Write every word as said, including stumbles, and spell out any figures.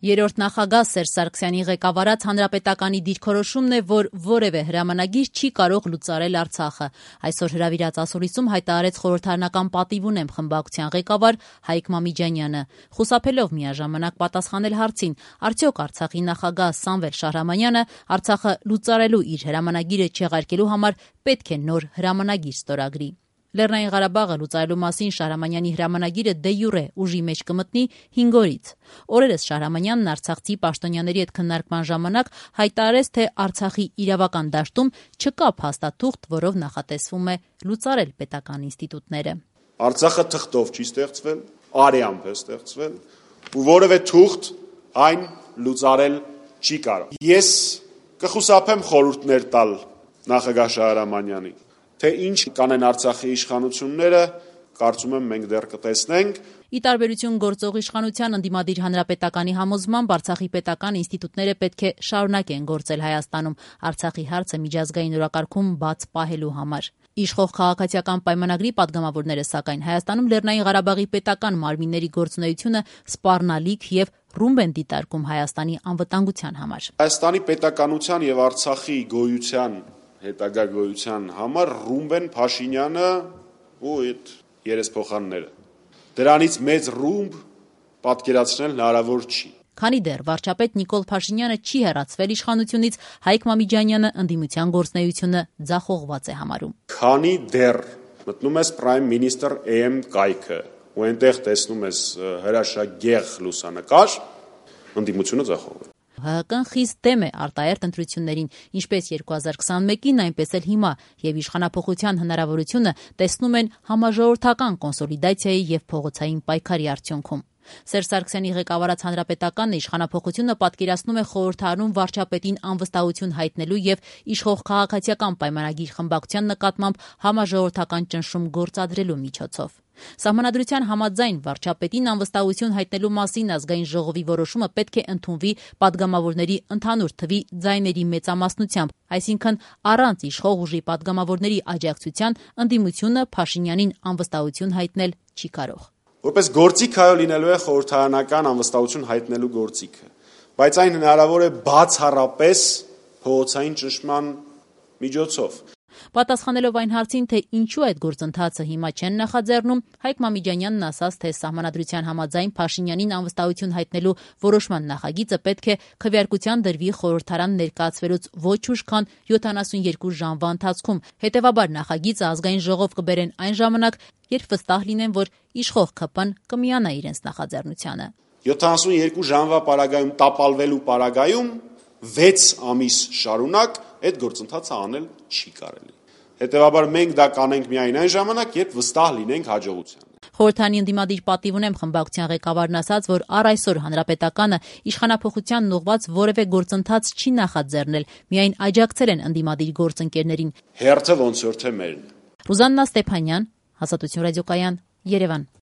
Երրորդ նախագահ Սերժ Սարգսյանի ղեկավարած հանրապետականի դիրքորոշումն է, որ որևէ հրամանագիր չի կարող լուծարել Արցախը։ Այսօր հրավիրած ասուլիսում հայտարարեց խորհրդարանական պատիվ ունեմ խմբակցության ղեկավար Հայկ Մամիջանյանը, խուսափելով միաժամանակ պատասխանել հարցին, արդյոք Արցախի նախագահ Սամվել Շահրամանյանը Արցախը լուծարելու իր հրամանագիրը չեղարկելու համար պետք է նոր հրամանագիր ստորագրի։ Լեռնային Ղարաբաղը լուծարելու մասին Շահրամանյանի հրամանագիրը դե յուրե ուժի մեջ կմտնի հինգ օրից։ Օրերս Շահրամանյանն Արցախցի պաշտոնյաների հետ քննարկման ժամանակ հայտարարեց, թե Արցախի իրավական դաշտում չկա փաստաթուղթ, որով նախատեսվում է լուծարել պետական ինստիտուտները։ Արցախը թղթով չի ստեղծվել, արյամբ է ստեղծվել, ու որևէ թուղթ այն լուծարել չի կարող։ Ես կխուսափեմ խորհուրդներ տալ նախագահ Շահրամանյանին, թե ինչ կանեն Արցախի իշխանությունները, կարծում եմ մենք դեռ կտեսնենք։ Ի տարբերություն գործող իշխանության ընդդիմադիր հանրապետականի համոզմամբ Արցախի պետական ինստիտուտները պետք է շարունակեն գործել Հայաստանում Արցախի հարցը միջազգային օրակարգում բաց պահելու համար։ Իշխող քաղաքացիական պայմանագրի պատգամավորները, սակայն, Հայաստանում Լեռնային Ղարաբաղի պետական մարմինների գործունեությունը սպառնալիք եւ ռումբ են դիտարկում Հայաստանի անվտանգության համար։ Հայաստանի պետականության եւ Արցախի գոյության հետագա գոյության համար ռումբ են Փաշինյանը ու այդ երեսփոխանները։ Դրանից մեծ ռումբ պատկերացնել հնարավոր չի։ Քանի դեռ վարչապետ Նիկոլ Փաշինյանը չի հեռացվել իշխանությունից, Հայկ Մամիջանյանը ընդդիմության գործունեությունը ձախողված է համարում։ Քանի դեռ մտնում ես Prime Minister A M կայքը ու այնտեղ տեսնում ես հրաշագեղ լուսանկար, ընդդիմությունը ձախողվել։ Հայ Հ Կ-ն խիստ դեմ է արտահերթ ընտրություններին, ինչպես երկու հազար քսանմեկին, այնպես էլ հիմա, եւ իշխանափոխության հնարավորությունը տեսնում են համաժողովրդական կոնսոլիդացիայի եւ փողոցային պայքարի արդյունքում։ Սերժ Սարգսյանի ղեկավարած հանրապետականն իշխանափոխությունը պատկերացնում է խորհրդարանում վարչապետին անվստահություն հայտնելու եւ իշխող քաղաքացիական պայմանագիր խմբակցության նկատմամբ համաժողովրդական ճնշում գործադրելու միջոցով։ Սահմանադրության համաձայն վարչապետին անվստահություն հայտնելու մասին ազգային ժողովի որոշումը պետք է ընդունվի պատգամավորների ընդհանուր թվի ձայների մեծամասնությամբ, այսինքն առանց իշխող ուժի պատգամավորների աջակցության ընդդիմությունը Փաշինյանին անվստահություն հայտնել չի կարող։ Որպես գործիք այո լինելու է խորհրդարանական անվստահություն հայտնելու գործիքը, բայց այն հնարավոր է բացառապես փողոցային ճնշման միջոցով։ Պատասխանելով այն հարցին, թե ինչու այդ գործընթացը հիմա չեն նախաձեռնում, Հայկ Մամիջանյանն ասաց, թե սահմանադրության համաձայն Փաշինյանին անվստահություն հայտնելու որոշման նախագիծը պետք է քվեարկության դրվի խորհրդարան ներկայացվելուց ոչ ուշ, քան յոթանասունյերկու ժամվա ընթացքում։ Հետևաբար նախագիծը ազգային ժողով կբերեն այն ժամանակ, երբ վստահ լինեն, որ իշխող K P-ն կմիանա իրենց նախաձեռնությանը։ յոթանասունյերկու ժամվա պարագայում տապալվելու պարագայում վեց ամիս շարունակ այդ գործընթացը անել չի կարելի։ Հետևաբար մենք դա կանենք միայն այն ժամանակ, երբ վստահ լինենք հաջողությանը։ Խորհրդանի ընդդիմադիր պատիվ ունեմ խմբակցության ղեկավարն ասաց, որ առ այսօր հանրապետականը իշխանափոխությանն ուղղված որևէ գործընթաց չի նախաձեռնել, միայն աջակցել են ընդդիմադիր գործընկերներին։ Հերթը ոնց որ թե մերն։ Ռուզաննա Ստեփանյան, Ազատություն ռադիոկայան, Երևան։